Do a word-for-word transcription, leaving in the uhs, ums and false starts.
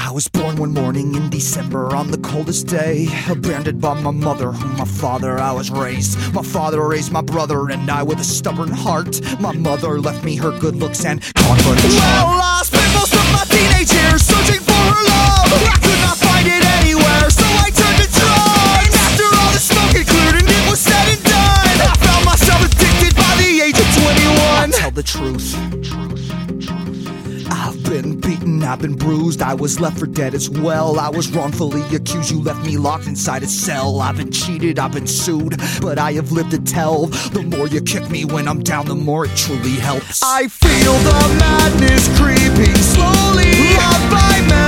I was born one morning in December on the coldest day, abandoned by my mother, whom my father I was raised. My father raised my brother and I with a stubborn heart. My mother left me her good looks and confidence. Well, I spent most of my teenage years searching for her love. I could not find it anywhere, so I turned to drugs. And after all the smoke had cleared and it was said and done, I found myself addicted by the age of twenty-one. I tell the truth. I've been beaten, I've been bruised, I was left for dead as well. I was wrongfully accused, you left me locked inside a cell. I've been cheated, I've been sued, but I have lived to tell. The more you kick me when I'm down, the more it truly helps. I feel the madness creeping slowly up by me.